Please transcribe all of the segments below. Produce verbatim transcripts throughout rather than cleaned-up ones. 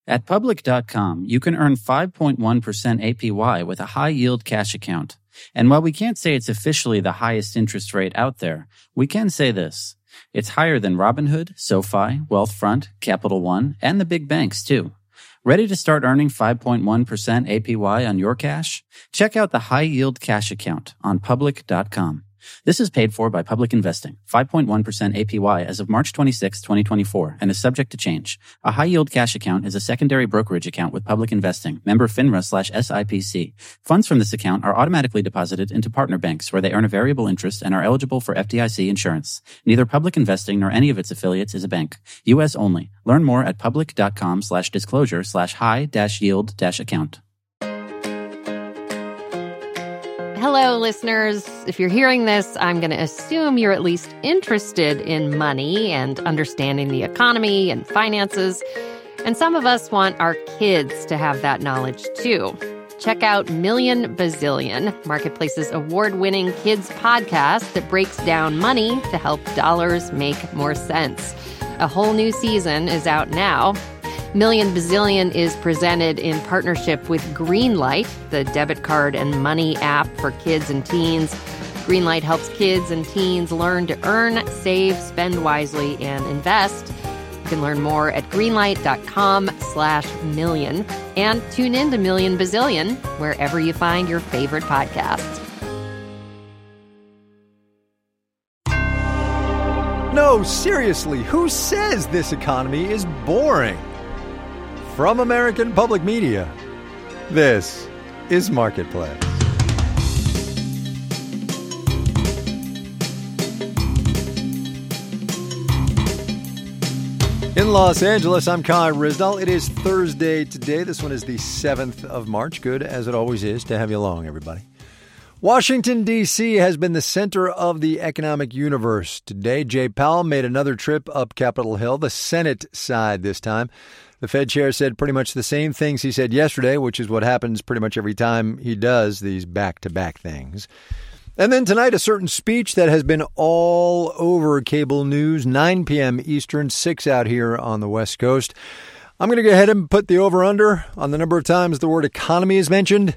At Public dot com, you can earn five point one percent A P Y with a high-yield cash account. And while we can't say it's officially the highest interest rate out there, we can say this. It's higher than Robinhood, SoFi, Wealthfront, Capital One, and the big banks, too. Ready to start earning five point one percent A P Y on your cash? Check out the high-yield cash account on Public dot com. This is paid for by Public Investing, five point one percent A P Y as of March twenty-sixth, twenty twenty-four, and is subject to change. A high-yield cash account is a secondary brokerage account with Public Investing, member FINRA slash S I P C. Funds from this account are automatically deposited into partner banks where they earn a variable interest and are eligible for F D I C insurance. Neither Public Investing nor any of its affiliates is a bank. U S only. Learn more at Public dot com slash disclosure slash high dash yield dash account. Hello, listeners. If you're hearing this, I'm going to assume you're at least interested in money and understanding the economy and finances. And some of us want our kids to have that knowledge, too. Check out Million Bazillion, Marketplace's award-winning kids podcast that breaks down money to help dollars make more sense. A whole new season is out now. Million Bazillion is presented in partnership with Greenlight, the debit card and money app for kids and teens. Greenlight helps kids and teens learn to earn, save, spend wisely, and invest. You can learn more at greenlight.com slash million and tune in to Million Bazillion wherever you find your favorite podcasts. No, seriously, who says this economy is boring? From American Public Media, this is Marketplace. In Los Angeles, I'm Kai Ryssdal. It is Thursday today. This one is the seventh of March. Good, as it always is, to have you along, everybody. Washington, D C has been the center of the economic universe. Today, Jay Powell made another trip up Capitol Hill, the Senate side this time. The Fed chair said pretty much the same things he said yesterday, which is what happens pretty much every time he does these back-to-back things. And then tonight, a certain speech that has been all over cable news, nine p.m. Eastern, six out here on the West Coast. I'm going to go ahead and put the over-under on the number of times the word economy is mentioned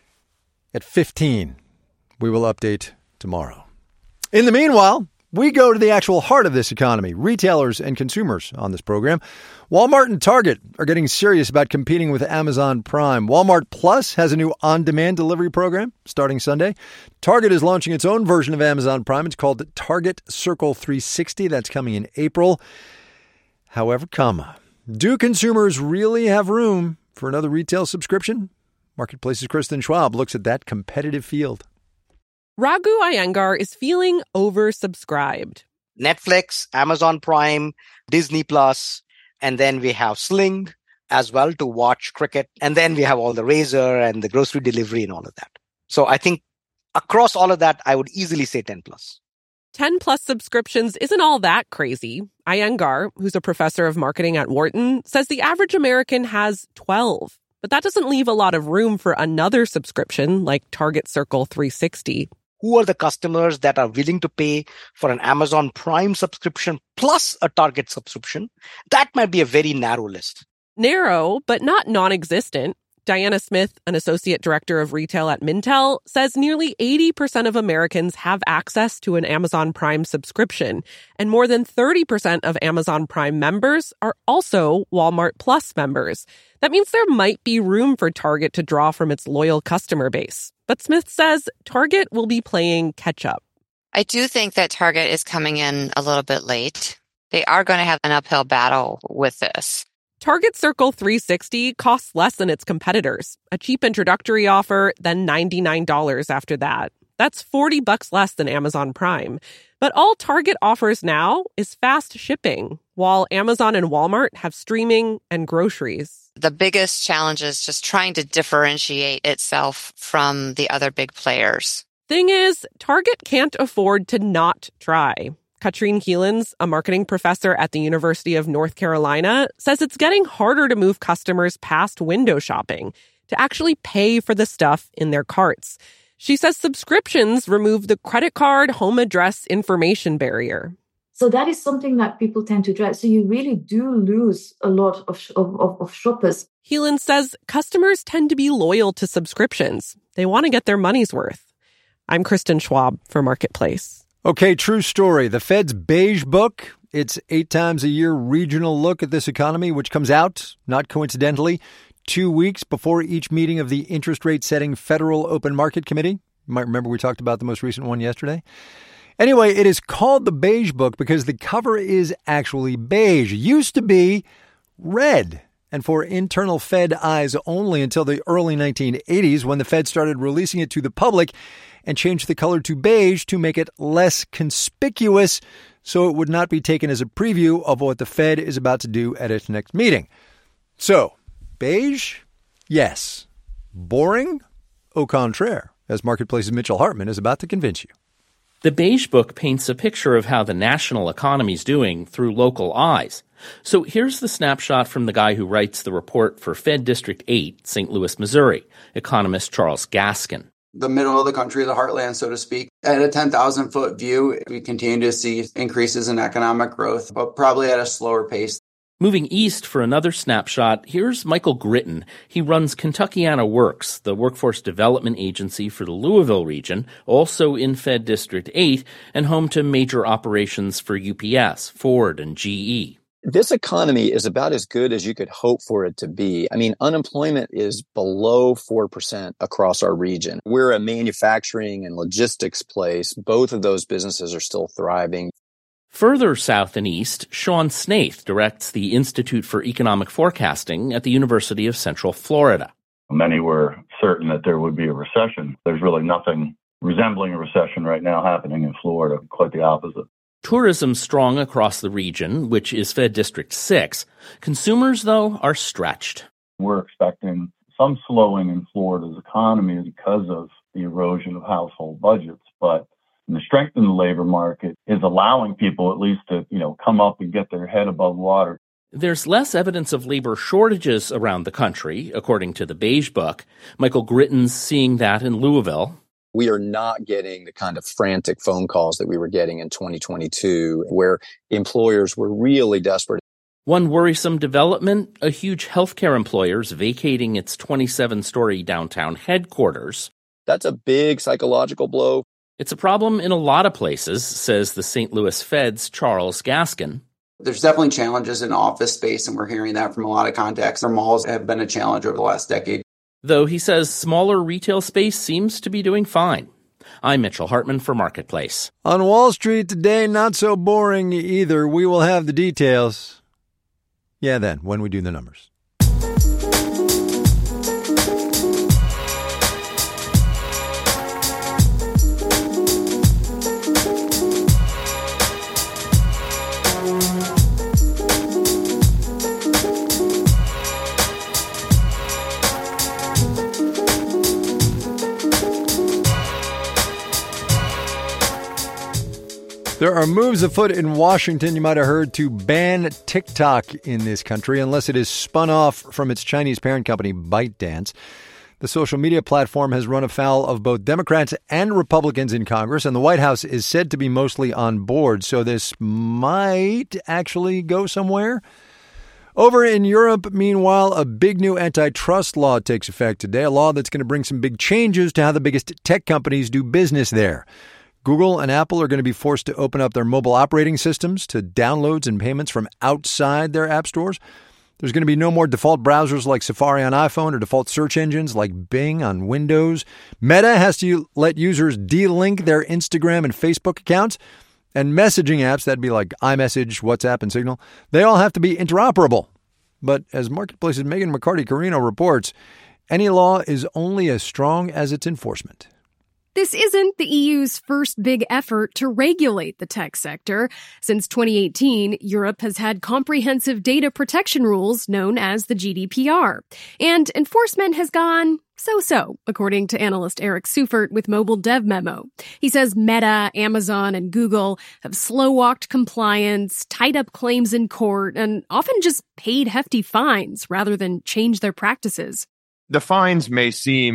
at fifteen. We will update tomorrow. In the meanwhile, we go to the actual heart of this economy, retailers and consumers on this program. Walmart and Target are getting serious about competing with Amazon Prime. Walmart Plus has a new on-demand delivery program starting Sunday. Target is launching its own version of Amazon Prime. It's called Target Circle three sixty. That's coming in April. However, comma, do consumers really have room for another retail subscription? Marketplace's Kristen Schwab looks at that competitive field. Raghu Iyengar is feeling oversubscribed. Netflix, Amazon Prime, Disney Plus, and then we have Sling as well to watch cricket. And then we have all the Razor and the grocery delivery and all of that. So I think across all of that, I would easily say ten plus. ten plus subscriptions isn't all that crazy. Iyengar, who's a professor of marketing at Wharton, says the average American has twelve. But that doesn't leave a lot of room for another subscription like Target Circle three sixty. Who are the customers that are willing to pay for an Amazon Prime subscription plus a Target subscription? That might be a very narrow list. Narrow, but not non-existent. Diana Smith, an associate director of retail at Mintel, says nearly eighty percent of Americans have access to an Amazon Prime subscription, and more than thirty percent of Amazon Prime members are also Walmart Plus members. That means there might be room for Target to draw from its loyal customer base. But Smith says Target will be playing catch-up. I do think that Target is coming in a little bit late. They are going to have an uphill battle with this. Target Circle three sixty costs less than its competitors. A cheap introductory offer, then ninety-nine dollars after that. That's forty bucks less than Amazon Prime. But all Target offers now is fast shipping, while Amazon and Walmart have streaming and groceries. The biggest challenge is just trying to differentiate itself from the other big players. Thing is, Target can't afford to not try. Katrine Keelans, a marketing professor at the University of North Carolina, says it's getting harder to move customers past window shopping to actually pay for the stuff in their carts. She says subscriptions remove the credit card home address information barrier. So that is something that people tend to dread. So you really do lose a lot of, of, of shoppers. Heelan says customers tend to be loyal to subscriptions. They want to get their money's worth. I'm Kristen Schwab for Marketplace. Okay, true story. The Fed's Beige Book, its eight times a year regional look at this economy, which comes out, not coincidentally, two weeks before each meeting of the interest rate setting Federal Open Market Committee. You might remember we talked about the most recent one yesterday. Anyway, it is called the Beige Book because the cover is actually beige. It used to be red and for internal Fed eyes only until the early nineteen eighties when the Fed started releasing it to the public and changed the color to beige to make it less conspicuous so it would not be taken as a preview of what the Fed is about to do at its next meeting. So, beige? Yes. Boring? Au contraire, as Marketplace's Mitchell Hartman is about to convince you. The Beige Book paints a picture of how the national economy is doing through local eyes. So here's the snapshot from the guy who writes the report for Fed District eight, Saint Louis, Missouri, economist Charles Gaskin. The middle of the country, the heartland, so to speak. At a ten thousand foot view, we continue to see increases in economic growth, but probably at a slower pace. Moving east for another snapshot, here's Michael Gritton. He runs Kentuckiana Works, the workforce development agency for the Louisville region, also in Fed District eight, and home to major operations for U P S, Ford, and G E. This economy is about as good as you could hope for it to be. I mean, unemployment is below four percent across our region. We're a manufacturing and logistics place. Both of those businesses are still thriving. Further south and east, Sean Snaith directs the Institute for Economic Forecasting at the University of Central Florida. Many were certain that there would be a recession. There's really nothing resembling a recession right now happening in Florida, quite the opposite. Tourism's strong across the region, which is Fed District six. Consumers, though, are stretched. We're expecting some slowing in Florida's economy because of the erosion of household budgets, but the strength in the labor market is allowing people at least to, you know, come up and get their head above water. There's less evidence of labor shortages around the country, according to the Beige Book. Michael Gritton's seeing that in Louisville. We are not getting the kind of frantic phone calls that we were getting in twenty twenty-two, where employers were really desperate. One worrisome development, a huge healthcare employer is vacating its twenty-seven story downtown headquarters. That's a big psychological blow. It's a problem in a lot of places, says the Saint Louis Fed's Charles Gaskin. There's definitely challenges in office space, and we're hearing that from a lot of contacts. Our malls have been a challenge over the last decade. Though he says smaller retail space seems to be doing fine. I'm Mitchell Hartman for Marketplace. On Wall Street today, not so boring either. We will have the details. Yeah, then, when we do the numbers. There are moves afoot in Washington, you might have heard, to ban TikTok in this country unless it is spun off from its Chinese parent company, ByteDance. The social media platform has run afoul of both Democrats and Republicans in Congress, and the White House is said to be mostly on board, so this might actually go somewhere. Over in Europe, meanwhile, a big new antitrust law takes effect today, a law that's going to bring some big changes to how the biggest tech companies do business there. Google and Apple are going to be forced to open up their mobile operating systems to downloads and payments from outside their app stores. There's going to be no more default browsers like Safari on iPhone or default search engines like Bing on Windows. Meta has to let users de-link their Instagram and Facebook accounts. And messaging apps, that'd be like iMessage, WhatsApp, and Signal, they all have to be interoperable. But as Marketplace's Megan McCarty-Carino reports, any law is only as strong as its enforcement. This isn't the E U's first big effort to regulate the tech sector. Since twenty eighteen, Europe has had comprehensive data protection rules known as the G D P R. And enforcement has gone so-so, according to analyst Eric Seufert with Mobile Dev Memo. He says Meta, Amazon, and Google have slow-walked compliance, tied up claims in court, and often just paid hefty fines rather than change their practices. The fines may seem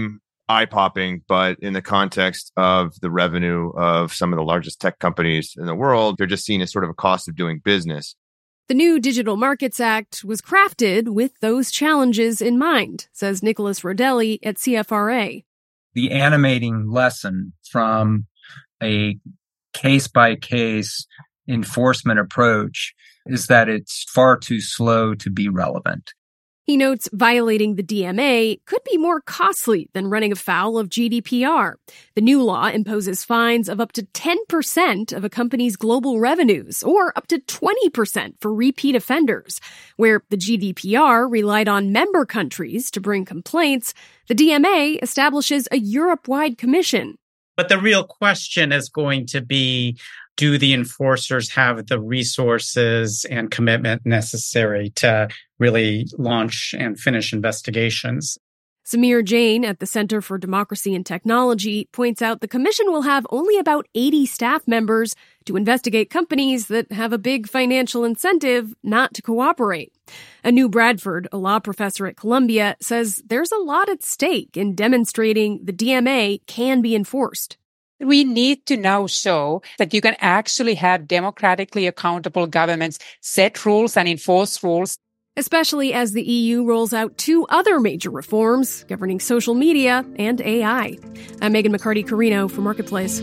eye-popping, but in the context of the revenue of some of the largest tech companies in the world, they're just seen as sort of a cost of doing business. The new Digital Markets Act was crafted with those challenges in mind, says Nicholas Rodelli at C F R A. The animating lesson from a case-by-case enforcement approach is that it's far too slow to be relevant. He notes violating the D M A could be more costly than running afoul of G D P R. The new law imposes fines of up to ten percent of a company's global revenues, or up to twenty percent for repeat offenders. Where the G D P R relied on member countries to bring complaints, the D M A establishes a Europe-wide commission. But the real question is going to be, do the enforcers have the resources and commitment necessary to really launch and finish investigations? Samir Jain at the Center for Democracy and Technology points out the commission will have only about eighty staff members to investigate companies that have a big financial incentive not to cooperate. Anu Bradford, a law professor at Columbia, says there's a lot at stake in demonstrating the D M A can be enforced. We need to now show that you can actually have democratically accountable governments set rules and enforce rules. Especially as the E U rolls out two other major reforms governing social media and A I. I'm Megan McCarty-Carino for Marketplace.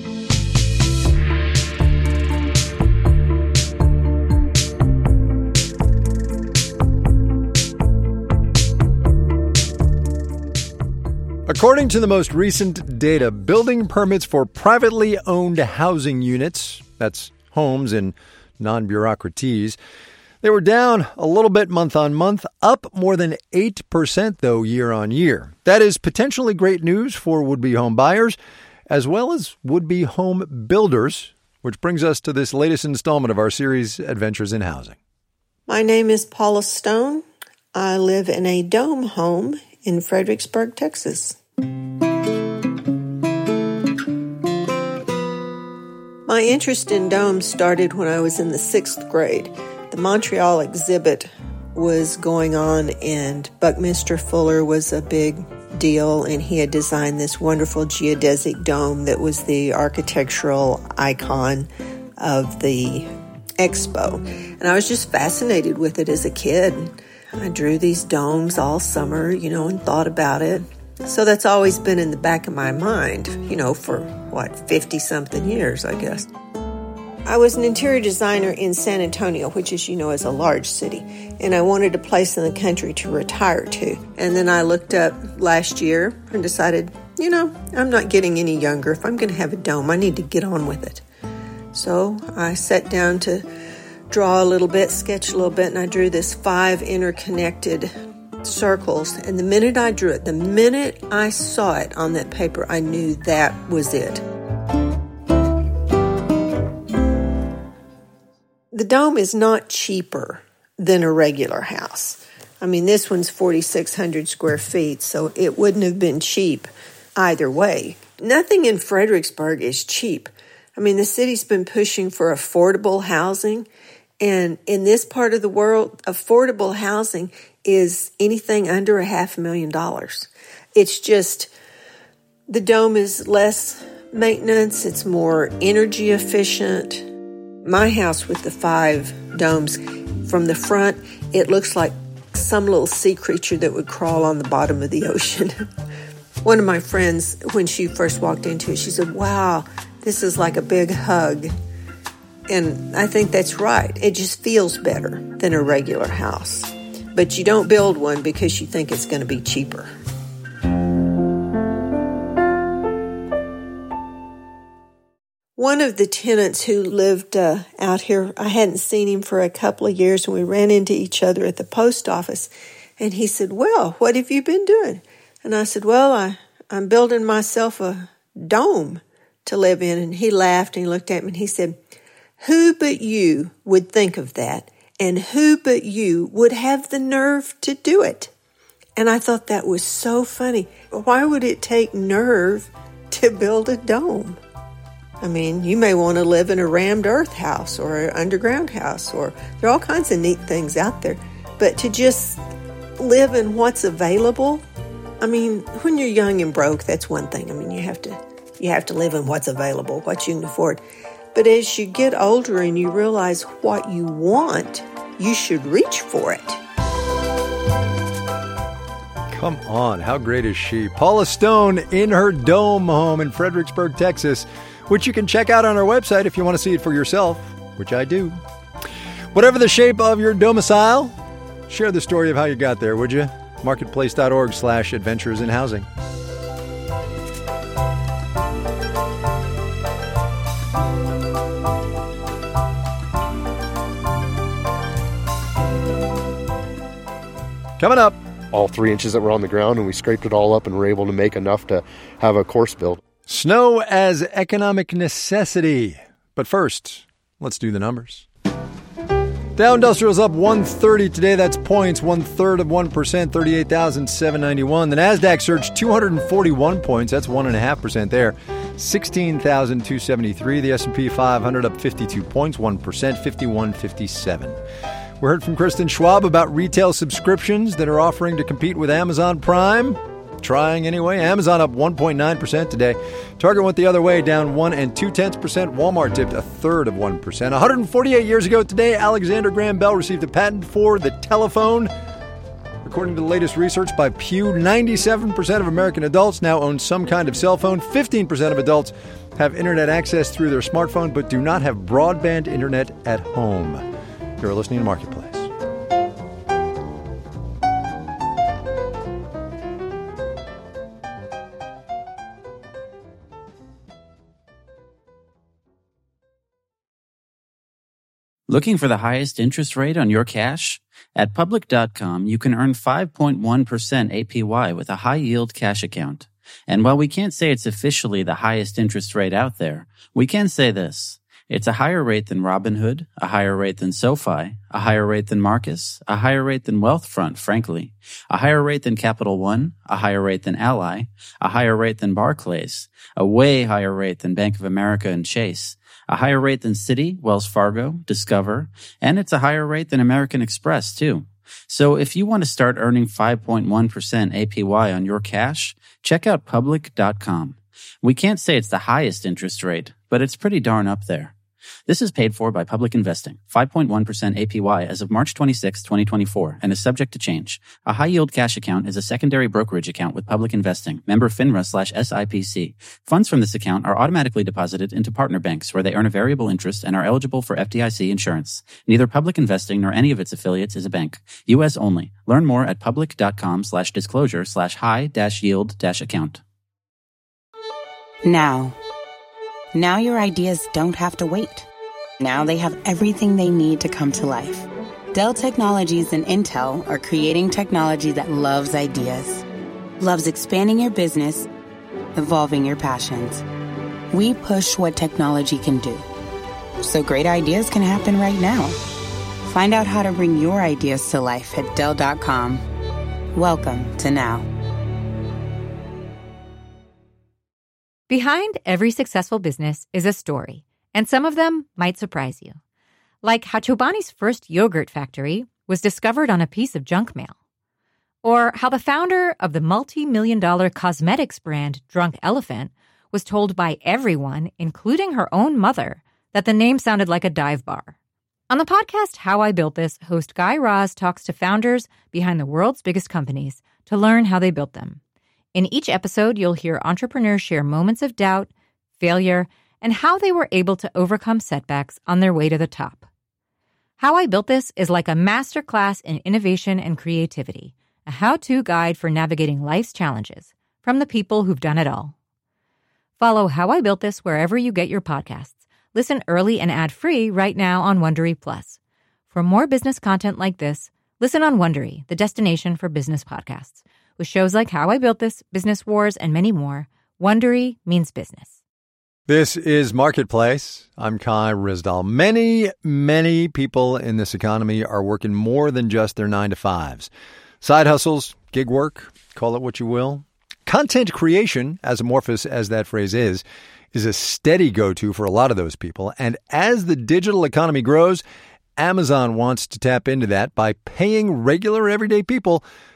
According to the most recent data, building permits for privately owned housing units, that's homes in non-bureaucraties, they were down a little bit month on month, up more than eight percent, though, year on year. That is potentially great news for would-be home buyers, as well as would-be home builders, which brings us to this latest installment of our series, Adventures in Housing. My name is Paula Stone. I live in a dome home in Fredericksburg, Texas. My interest in domes started when I was in the sixth grade. The Montreal exhibit was going on, and Buckminster Fuller was a big deal, and he had designed this wonderful geodesic dome that was the architectural icon of the expo. And I was just fascinated with it as a kid. I drew these domes all summer, you know, and thought about it. So that's always been in the back of my mind, you know, for, what, fifty-something years, I guess. I was an interior designer in San Antonio, which, as you know, is a large city, and I wanted a place in the country to retire to. And then I looked up last year and decided, you know, I'm not getting any younger. If I'm going to have a dome, I need to get on with it. So I sat down to draw a little bit, sketch a little bit, and I drew this five interconnected circles. And the minute I drew it, the minute I saw it on that paper, I knew that was it. The dome is not cheaper than a regular house. I mean, this one's forty-six hundred square feet, so it wouldn't have been cheap either way. Nothing in Fredericksburg is cheap. I mean, the city's been pushing for affordable housing, and in this part of the world, affordable housing is anything under a half a million dollars. It's just, the dome is less maintenance, it's more energy efficient. My house with the five domes, from the front, it looks like some little sea creature that would crawl on the bottom of the ocean. One of my friends, when she first walked into it, she said, wow, this is like a big hug. And I think that's right. It just feels better than a regular house. But you don't build one because you think it's going to be cheaper. One of the tenants who lived uh, out here, I hadn't seen him for a couple of years, and we ran into each other at the post office. And he said, well, what have you been doing? And I said, well, I, I'm building myself a dome to live in. And he laughed and he looked at me and he said, who but you would think of that? And who but you would have the nerve to do it? And I thought that was so funny. Why would it take nerve to build a dome? I mean, you may want to live in a rammed earth house or an underground house, or there are all kinds of neat things out there. But to just live in what's available, I mean, when you're young and broke, that's one thing. I mean, you have to you have to live on what's available, what you can afford. But as you get older and you realize what you want, you should reach for it. Come on, how great is she? Paula Stone in her dome home in Fredericksburg, Texas, which you can check out on our website if you want to see it for yourself, which I do. Whatever the shape of your domicile, share the story of how you got there, would you? Marketplace.org slash adventures in housing. Coming up. All three inches that were on the ground, and we scraped it all up and were able to make enough to have a course built. Snow as economic necessity. But first, let's do the numbers. Dow Industrial's up one thirty today. That's points, one-third of one percent, thirty-eight thousand seven hundred ninety-one. The NASDAQ surged two hundred forty-one points. That's one point five percent there, sixteen thousand two hundred seventy-three. The S and P five hundred up fifty-two points, one percent, fifty-one fifty-seven. We heard from Kristen Schwab about retail subscriptions that are offering to compete with Amazon Prime. Trying anyway. Amazon up one point nine percent today. Target went the other way, down one and two tenths percent. Walmart tipped a third of one percent. one hundred forty-eight years ago today, Alexander Graham Bell received a patent for the telephone. According to the latest research by Pew, ninety-seven percent of American adults now own some kind of cell phone. fifteen percent of adults have internet access through their smartphone, but do not have broadband internet at home. You're listening to Marketplace. Looking for the highest interest rate on your cash? At Public dot com, you can earn five point one percent A P Y with a high-yield cash account. And while we can't say it's officially the highest interest rate out there, we can say this. It's a higher rate than Robinhood, a higher rate than SoFi, a higher rate than Marcus, a higher rate than Wealthfront, frankly, a higher rate than Capital One, a higher rate than Ally, a higher rate than Barclays, a way higher rate than Bank of America and Chase, a higher rate than Citi, Wells Fargo, Discover, and it's a higher rate than American Express, too. So if you want to start earning five point one percent A P Y on your cash, check out Public dot com. We can't say it's the highest interest rate, but it's pretty darn up there. This is paid for by Public Investing, five point one percent A P Y as of March twenty-sixth, twenty twenty-four, and is subject to change. A high-yield cash account is a secondary brokerage account with Public Investing, member FINRA slash S I P C. Funds from this account are automatically deposited into partner banks where they earn a variable interest and are eligible for F D I C insurance. Neither Public Investing nor any of its affiliates is a bank. U S only. Learn more at Public dot com slash disclosure slash high dash yield dash account. Now. Now your ideas don't have to wait. Now they have everything they need to come to life. Dell Technologies and Intel are creating technology that loves ideas, loves expanding your business, evolving your passions. We push what technology can do, so great ideas can happen right now. Find out how to bring your ideas to life at Dell dot com. Welcome to Now. Behind every successful business is a story, and some of them might surprise you. Like how Chobani's first yogurt factory was discovered on a piece of junk mail. Or how the founder of the multi-million dollar cosmetics brand Drunk Elephant was told by everyone, including her own mother, that the name sounded like a dive bar. On the podcast How I Built This, host Guy Raz talks to founders behind the world's biggest companies to learn how they built them. In each episode, you'll hear entrepreneurs share moments of doubt, failure, and how they were able to overcome setbacks on their way to the top. How I Built This is like a masterclass in innovation and creativity, a how-to guide for navigating life's challenges from the people who've done it all. Follow How I Built This wherever you get your podcasts. Listen early and ad-free right now on Wondery Plus. For more business content like this, listen on Wondery, the destination for business podcasts. With shows like How I Built This, Business Wars, and many more, Wondery means business. This is Marketplace. I'm Kai Ryssdal. Many, many people in this economy are working more than just their nine to fives. Side hustles, gig work, call it what you will. Content creation, as amorphous as that phrase is, is a steady go-to for a lot of those people. And as the digital economy grows, Amazon wants to tap into that by paying regular everyday people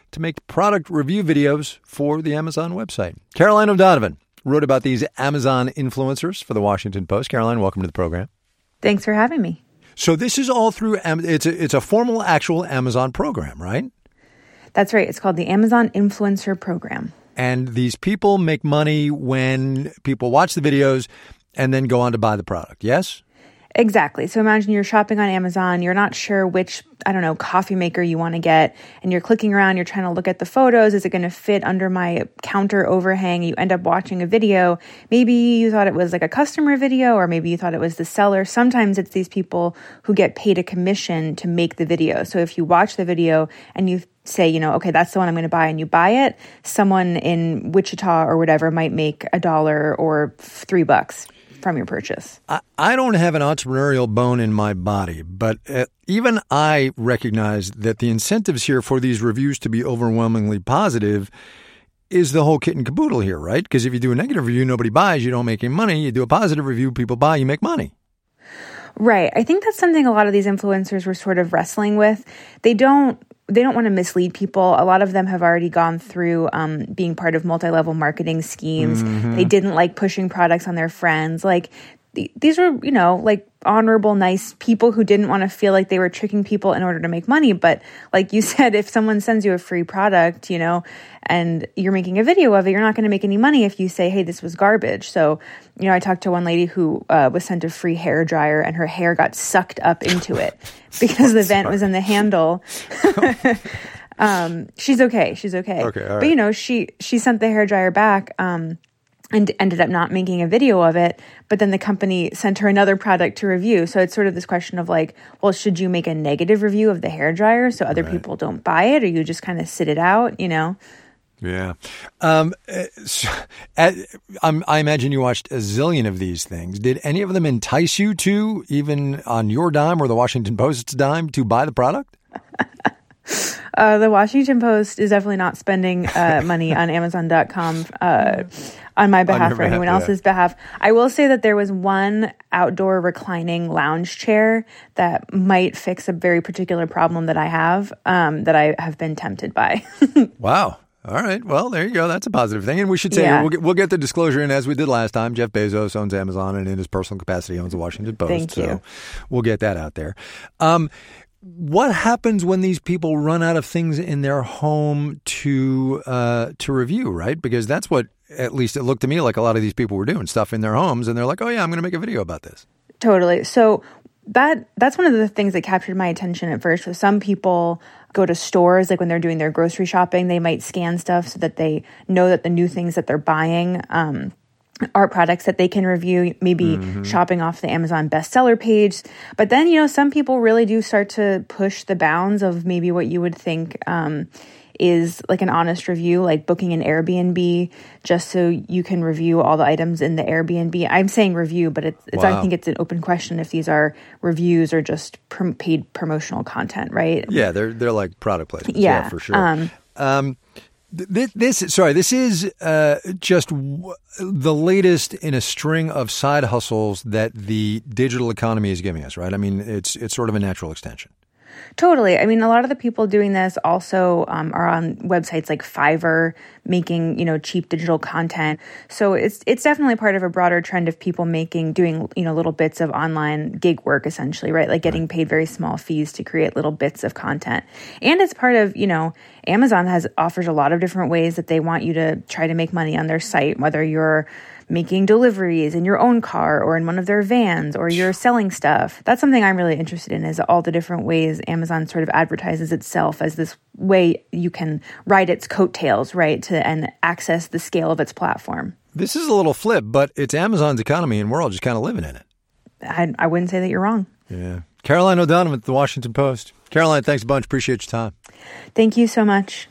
to make product review videos for the Amazon website. Caroline O'Donovan wrote about these Amazon influencers for the Washington Post. Caroline, welcome to the program. Thanks for having me. So this is all through, it's a, it's a formal, actual Amazon program, right? That's right. It's called the Amazon Influencer Program. And these people make money when people watch the videos and then go on to buy the product, yes? Exactly. So imagine you're shopping on Amazon. You're not sure which, I don't know, coffee maker you want to get. And you're clicking around. You're trying to look at the photos. Is it going to fit under my counter overhang? You end up watching a video. Maybe you thought it was like a customer video, or maybe you thought it was the seller. Sometimes it's these people who get paid a commission to make the video. So if you watch the video and you say, you know, okay, that's the one I'm going to buy, and you buy it, someone in Wichita or whatever might make a dollar or three bucks from your purchase. I, I don't have an entrepreneurial bone in my body, but uh, even I recognize that the incentives here for these reviews to be overwhelmingly positive is the whole kit and caboodle here, right? Because if you do a negative review, nobody buys, you don't make any money. You do a positive review, people buy, you make money. Right. I think that's something a lot of these influencers were sort of wrestling with. They don't They don't want to mislead people. A lot of them have already gone through um, being part of multi-level marketing schemes. Mm-hmm. They didn't like pushing products on their friends. Like th- these were, you know, like honorable, nice people who didn't want to feel like they were tricking people in order to make money. But like you said, if someone sends you a free product, you know, and you're making a video of it, you're not going to make any money if you say, hey, this was garbage. So, you know, I talked to one lady who uh, was sent a free hair dryer and her hair got sucked up into it because the vent was in the handle. um, she's okay. She's okay. Okay, all right. But, you know, she, she sent the hair dryer back um, and ended up not making a video of it. But then the company sent her another product to review. So it's sort of this question of like, well, should you make a negative review of the hair dryer so other right. people don't buy it, or you just kind of sit it out, you know? Yeah. Um, so, at, um, I imagine you watched a zillion of these things. Did any of them entice you to, even on your dime or the Washington Post's dime, to buy the product? uh, the Washington Post is definitely not spending uh, money on Amazon dot com uh, on my behalf or anyone behalf, else's yeah. behalf. I will say that there was one outdoor reclining lounge chair that might fix a very particular problem that I have, um, that I have been tempted by. Wow. All right. Well, there you go. That's a positive thing. And we should say, yeah. we'll, get, we'll get the disclosure in as we did last time. Jeff Bezos owns Amazon and in his personal capacity owns the Washington Post. Thank you. So we'll get that out there. Um, what happens when these people run out of things in their home to uh, to review, right? Because that's what, at least it looked to me like a lot of these people were doing, stuff in their homes. And they're like, oh, yeah, I'm going to make a video about this. Totally. So that that's one of the things that captured my attention at first. So some people go to stores, like when they're doing their grocery shopping, they might scan stuff so that they know that the new things that they're buying um, are products that they can review, maybe mm-hmm. shopping off the Amazon bestseller page. But then, you know, some people really do start to push the bounds of maybe what you would think um, is like an honest review, like booking an Airbnb just so you can review all the items in the Airbnb. I'm saying review, but it's, it's wow. I think it's an open question if these are reviews or just prom- paid promotional content, right? Yeah, they're they're like product placements. Yeah, yeah for sure. Um, um, th- this, sorry, this is uh, just w- the latest in a string of side hustles that the digital economy is giving us, right? I mean, it's it's sort of a natural extension. Totally. I mean, a lot of the people doing this also um, are on websites like Fiverr, making, you know, cheap digital content. So it's it's definitely part of a broader trend of people making, doing, you know, little bits of online gig work, essentially, right? Like getting paid very small fees to create little bits of content. And it's part of, you know, Amazon has offers a lot of different ways that they want you to try to make money on their site, whether you're making deliveries in your own car or in one of their vans, or you're selling stuff. That's something I'm really interested in, is all the different ways Amazon sort of advertises itself as this way you can ride its coattails, right, to and access the scale of its platform. This is a little flip, but it's Amazon's economy and we're all just kind of living in it. I, I wouldn't say that you're wrong. Yeah. Caroline O'Donovan at the Washington Post. Caroline, thanks a bunch. Appreciate your time. Thank you so much.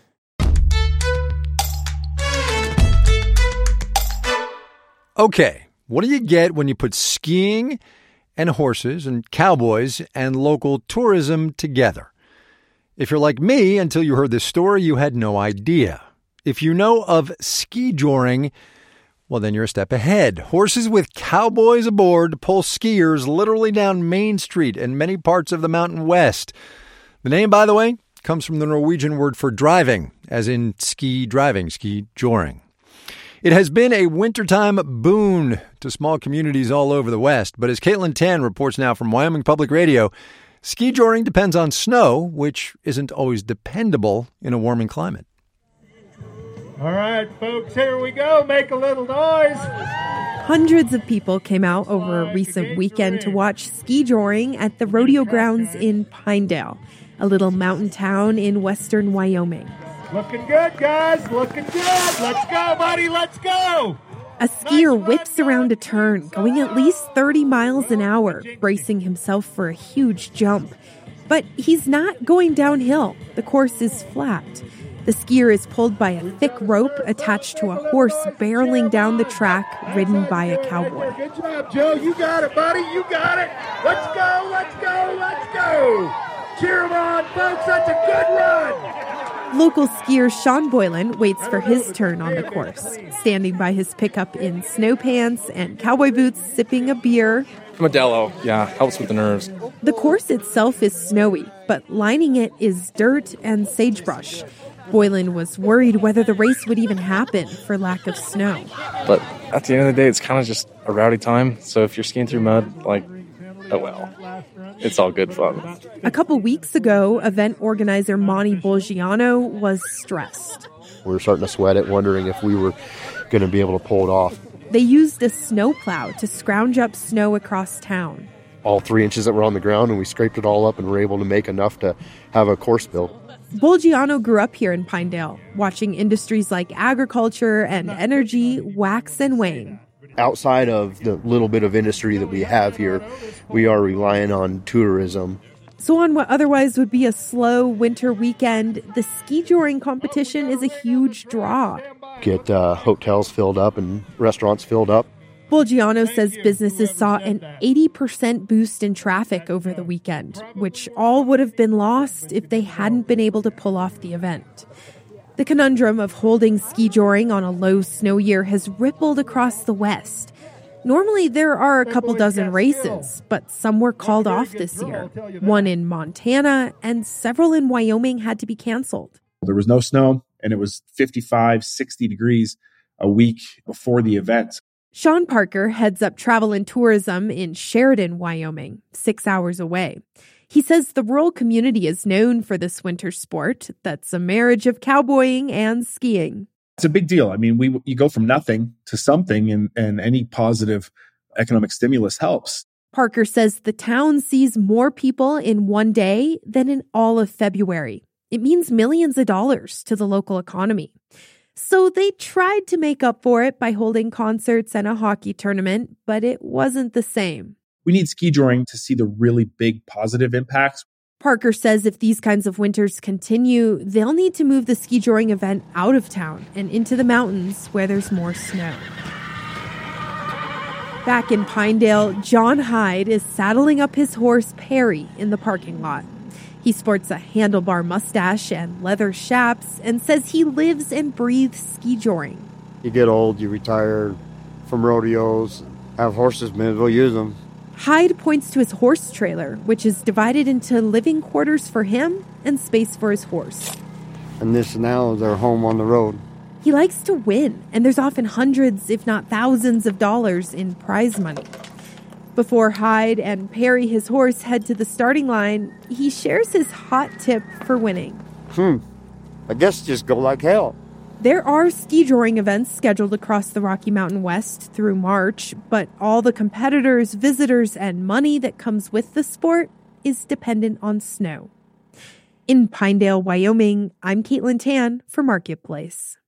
Okay, what do you get when you put skiing and horses and cowboys and local tourism together? If you're like me, until you heard this story, you had no idea. If you know of ski joring, well, then you're a step ahead. Horses with cowboys aboard pull skiers literally down Main Street and many parts of the Mountain West. The name, by the way, comes from the Norwegian word for driving, as in ski driving, ski joring. It has been a wintertime boon to small communities all over the West, but as Caitlin Tan reports now from Wyoming Public Radio, ski joring depends on snow, which isn't always dependable in a warming climate. All right, folks, here we go. Make a little noise. Hundreds of people came out over a recent weekend to watch ski joring at the rodeo grounds in Pinedale, a little mountain town in western Wyoming. Looking good, guys. Looking good. Let's go, buddy. Let's go. A skier whips around a turn, going at least thirty miles an hour, bracing himself for a huge jump. But he's not going downhill. The course is flat. The skier is pulled by a thick rope attached to a horse barreling down the track, ridden by a cowboy. Good job, Joe. You got it, buddy. You got it. Let's go. Let's go. Let's go. Cheer him on, folks. That's a good run. Local skier Sean Boylan waits for his turn on the course, standing by his pickup in snow pants and cowboy boots, sipping a beer. Modelo, yeah, helps with the nerves. The course itself is snowy, but lining it is dirt and sagebrush. Boylan was worried whether the race would even happen for lack of snow. But at the end of the day, it's kind of just a rowdy time. So if you're skiing through mud, like, oh well. It's all good fun. A couple weeks ago, event organizer Monty Bolgiano was stressed. We were starting to sweat it, wondering if we were going to be able to pull it off. They used a snowplow to scrounge up snow across town. All three inches that were on the ground, and we scraped it all up and were able to make enough to have a course built. Bolgiano grew up here in Pinedale, watching industries like agriculture and energy wax and wane. Outside of the little bit of industry that we have here, we are relying on tourism. So on what otherwise would be a slow winter weekend, the ski joring competition is a huge draw. Get uh, hotels filled up and restaurants filled up. Bolgiano says businesses saw an eighty percent boost in traffic over the weekend, which all would have been lost if they hadn't been able to pull off the event. The conundrum of holding ski joring on a low snow year has rippled across the West. Normally, there are a couple dozen races, but some were called off this year. One in Montana, and several in Wyoming had to be canceled. There was no snow, and it was fifty-five, sixty degrees a week before the event. Sean Parker heads up travel and tourism in Sheridan, Wyoming, six hours away. He says the rural community is known for this winter sport that's a marriage of cowboying and skiing. It's a big deal. I mean, we you go from nothing to something, and, and any positive economic stimulus helps. Parker says the town sees more people in one day than in all of February. It means millions of dollars to the local economy. So they tried to make up for it by holding concerts and a hockey tournament, but it wasn't the same. We need ski joring to see the really big positive impacts. Parker says if these kinds of winters continue, they'll need to move the ski joring event out of town and into the mountains where there's more snow. Back in Pinedale, John Hyde is saddling up his horse Perry in the parking lot. He sports a handlebar mustache and leather chaps and says he lives and breathes ski joring. You get old, you retire from rodeos, have horses, may as well use them. Hyde points to his horse trailer, which is divided into living quarters for him and space for his horse. And this now is their home on the road. He likes to win, and there's often hundreds, if not thousands of dollars in prize money. Before Hyde and Perry, his horse, head to the starting line, he shares his hot tip for winning. Hmm. I guess just go like hell. There are ski joring events scheduled across the Rocky Mountain West through March, but all the competitors, visitors, and money that comes with the sport is dependent on snow. In Pinedale, Wyoming, I'm Caitlin Tan for Marketplace.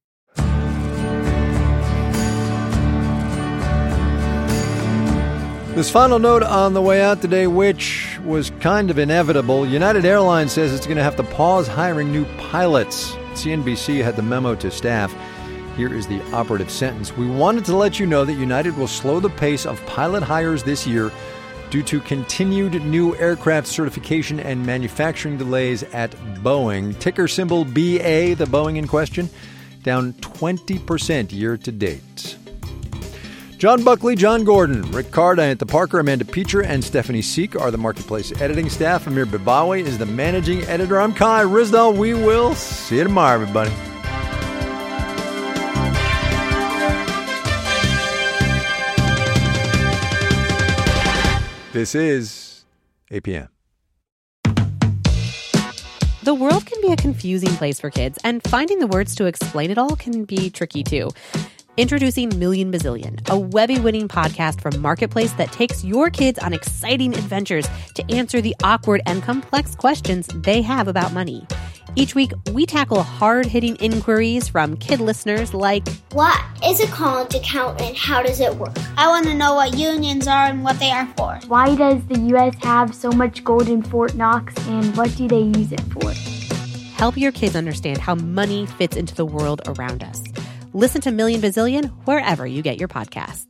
This final note on the way out today, which was kind of inevitable. United Airlines says it's going to have to pause hiring new pilots. C N B C had the memo to staff. Here is the operative sentence. We wanted to let you know that United will slow the pace of pilot hires this year due to continued new aircraft certification and manufacturing delays at Boeing. Ticker symbol B A, the Boeing in question, down twenty percent year to date. John Buckley, John Gordon, Rick Carr, Diantha Parker, Amanda Peacher, and Stephanie Seek are the Marketplace editing staff. Amir Bibawi is the managing editor. I'm Kai Ryssdal. We will see you tomorrow, everybody. This is A P M. The world can be a confusing place for kids, and finding the words to explain it all can be tricky too. Introducing Million Bazillion, a Webby-winning podcast from Marketplace that takes your kids on exciting adventures to answer the awkward and complex questions they have about money. Each week, we tackle hard-hitting inquiries from kid listeners like, what is a college account and how does it work? I want to know what unions are and what they are for. Why does the U S have so much gold in Fort Knox and what do they use it for? Help your kids understand how money fits into the world around us. Listen to Million Bazillion wherever you get your podcasts.